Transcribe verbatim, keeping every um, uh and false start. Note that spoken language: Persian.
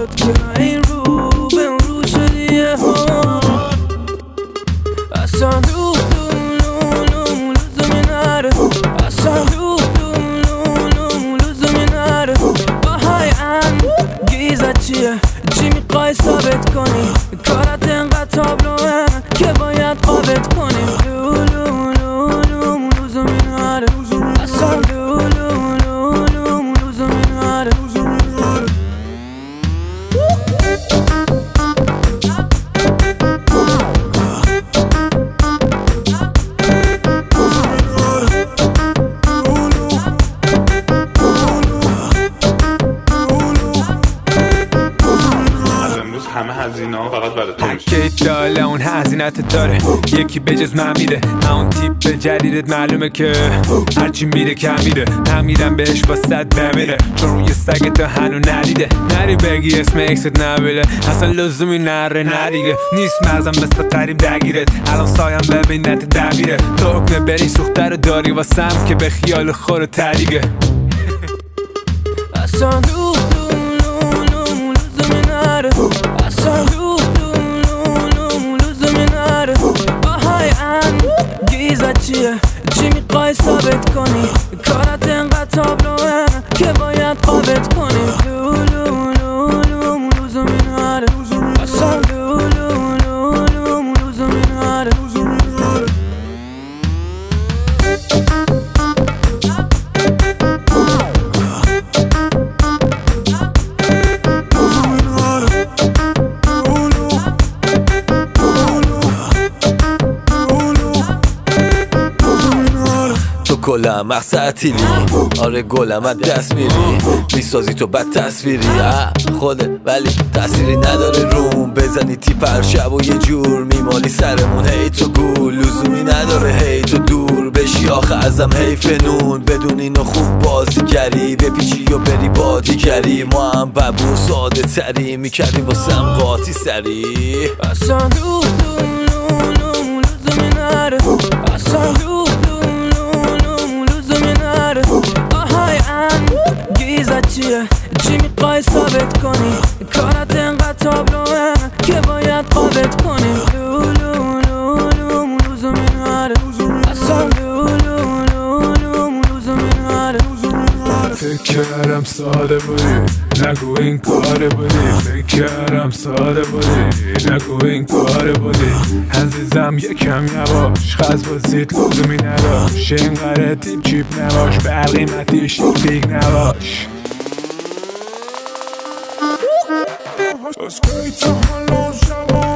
داد که این رو به اون رو شدیه ها اصلا رو لزومی نره اصلا رو لزومی نره باهای انگیزت چیه چی میخوای ثابت کنی کارت انقدر تابلوه که باید ثابت کنی لزومی نره اصلا لزومی نره همه هزینه ها فقط برای تو میشه. هکیت داله اون هزینت داره یکی بجز من میده همون تیپ جدیدت معلومه که هرچی میره کم میره نمیرم بهش با صد بمیره چون روی سگت هنو ندیده نری بگی اسم اکست نبیله اصلا لزومی نره ندیگه نیست مغزم مثل قریب درگیرت الان سایم ببینت دمیره تو حکم بری سوخته رو داری واسم که به خیال خور تریگه اصلا لزومی نره اصلا لزومی نره باهای انگیزت چیه چی میخوای ثابت کنی کارت انقدر تابلوه که باید ثابت کنی لزومی نره اصلا لزومی نره کلم مقصد تیلی آره گلم از دست میری میسازی تو بد تصویری خودت ولی تأثیری نداره روم بزنی تیپر شب و یه جور میمالی سرمون هی تو گول لزومی نداره هی تو دور بشی آخه ازم حیف نون بدون اینو خوب بازی کردی بپیچی و بری بادی کردی ما هم ببو ساده تری میکردیم واسم قاطی سری اصلا لزومی نره اصلا باهای انگیزت چیه چی میخوای ثابت کنی کارت انقدر تابلوه که باید ثابت کنی لزومی نره اصلا لزومی نره فکر کردم ساده بودی نگو این کار بودی فکر کردم ساده بودی نگو این کار بودی عزیزم یکم یواش خز بازید لزومی نداش اینقدر تیپ چیپ نباش به قیمتی شیک بیگ نباش از کی تا حالا شبا